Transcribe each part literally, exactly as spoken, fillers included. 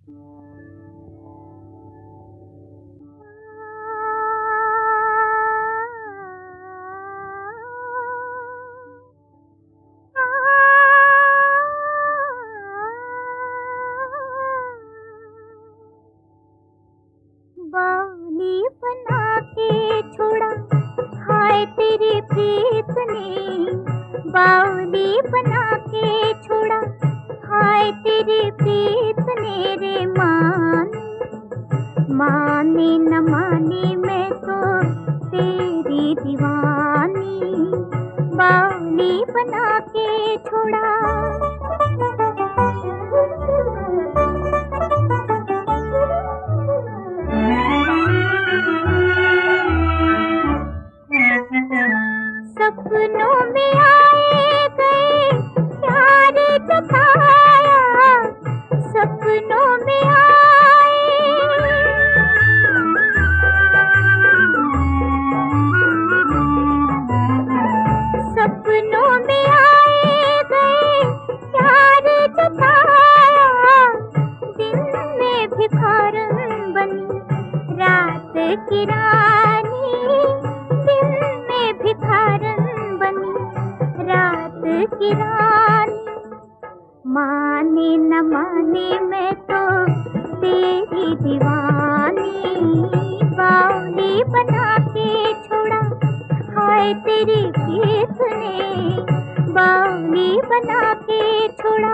बावली बना के छोड़ा हाय तेरी प्रीत ने, बावली बना के छोड़ा हाय तेरी प्रीत ने रे। माने माने न माने मैं तो तेरी दीवानी, बावली बना के छोड़ा। सपनों में आए गए प्यार जताया, सपनों में आए, सपनों में आए गए प्यार जताया। दिन में भिखारन बनी रात की रानी, दिन में भिखारन बनी रात की रानी। माने न माने मैं तो तेरी दीवानी, बावली बना के छोड़ा हाय तेरी प्रीत ने, बावली बना के छोड़ा।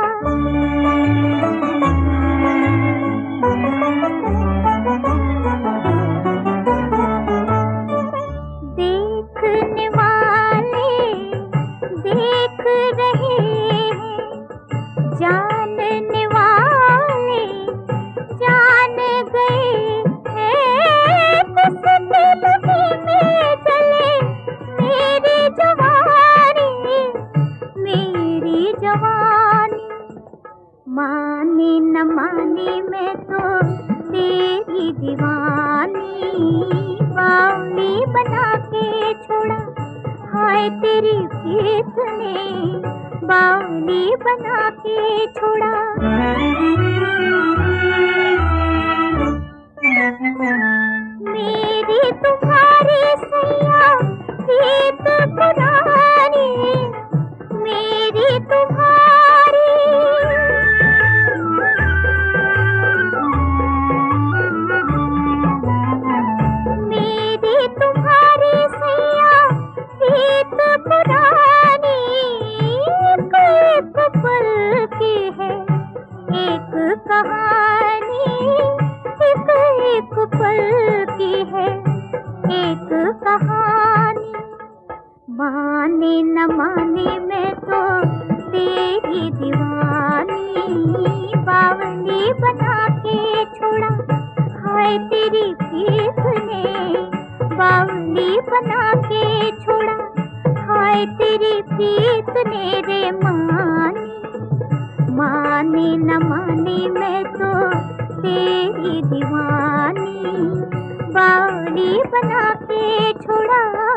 देखने वाले देख रहे हैं, जानने वाले जान गए हैं। किस दिल में जले मेरी जवानी, मेरी जवानी। माने न माने मैं तो तेरी दीवानी, बावली बना के छोड़ा हाय तेरी प्रीत ने, बावली बना के छोड़ा। मेरी तुम्हारी सैया प्रीत पुरानी, मेरी तुम्हारी, मेरी तुम्हारी सैया प्रीत पुरानी। एक पल की है एक कहानी, एक एक पल की है एक कहानी। माने न माने मैं तो तेरी दीवानी, बावली बना के छोड़ा हाय तेरी प्रीत ने, बावली बना के छोड़ा हाय तेरी प्रीत ने रे। माने माने न माने मैं तो तेरी दीवानी, बावली बना के छोड़ा।